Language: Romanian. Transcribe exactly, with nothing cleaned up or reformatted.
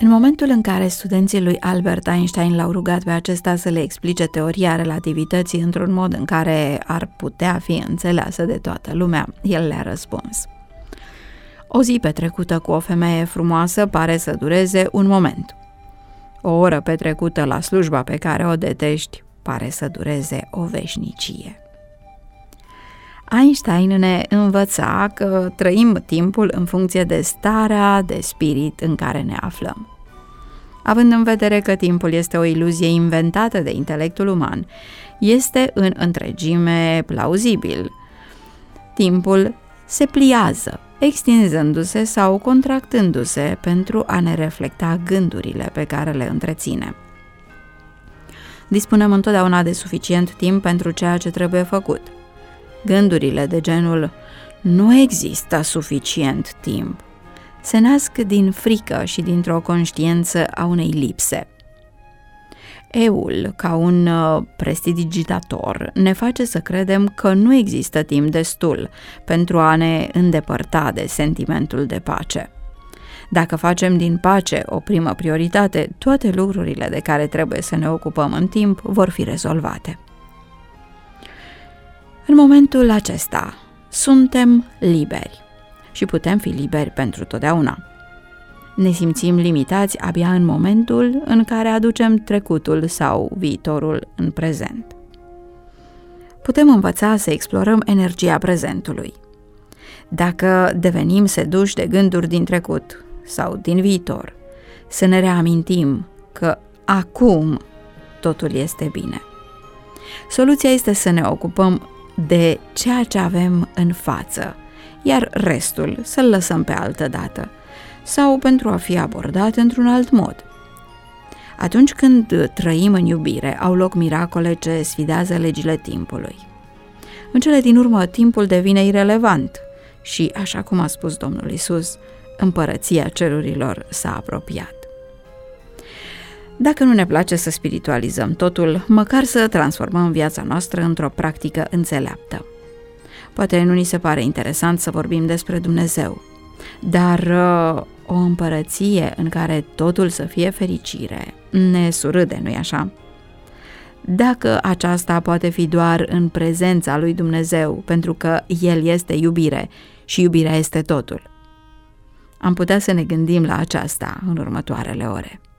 În momentul în care studenții lui Albert Einstein l-au rugat pe acesta să le explice teoria relativității într-un mod în care ar putea fi înțeleasă de toată lumea, el le-a răspuns: o zi petrecută cu o femeie frumoasă pare să dureze un moment. O oră petrecută la slujba pe care o detești pare să dureze o veșnicie. Einstein ne învăța că trăim timpul în funcție de starea de spirit în care ne aflăm. Având în vedere că timpul este o iluzie inventată de intelectul uman, este în întregime plauzibil. Timpul se pliază, extinzându-se sau contractându-se pentru a ne reflecta gândurile pe care le întreținem. Dispunem întotdeauna de suficient timp pentru ceea ce trebuie făcut. Gândurile de genul "nu există suficient timp" se nasc din frică și dintr-o conștiință a unei lipse. Eul, ca un prestidigitator, ne face să credem că nu există timp destul pentru a ne îndepărta de sentimentul de pace. Dacă facem din pace o primă prioritate, toate lucrurile de care trebuie să ne ocupăm în timp vor fi rezolvate. În momentul acesta, suntem liberi și putem fi liberi pentru totdeauna. Ne simțim limitați abia în momentul în care aducem trecutul sau viitorul în prezent. Putem învăța să explorăm energia prezentului. Dacă devenim seduși de gânduri din trecut sau din viitor, să ne reamintim că acum totul este bine. Soluția este să ne ocupăm de ceea ce avem în față, iar restul să-l lăsăm pe altă dată sau pentru a fi abordat într-un alt mod. Atunci când trăim în iubire, au loc miracole ce sfidează legile timpului. În cele din urmă, timpul devine irelevant și, așa cum a spus Domnul Iisus, împărăția cerurilor s-a apropiat. Dacă nu ne place să spiritualizăm totul, măcar să transformăm viața noastră într-o practică înțeleaptă. Poate nu ni se pare interesant să vorbim despre Dumnezeu, dar uh, o împărăție în care totul să fie fericire ne surâde, nu-i așa? Dacă aceasta poate fi doar în prezența lui Dumnezeu, pentru că El este iubire și iubirea este totul, am putea să ne gândim la aceasta în următoarele ore.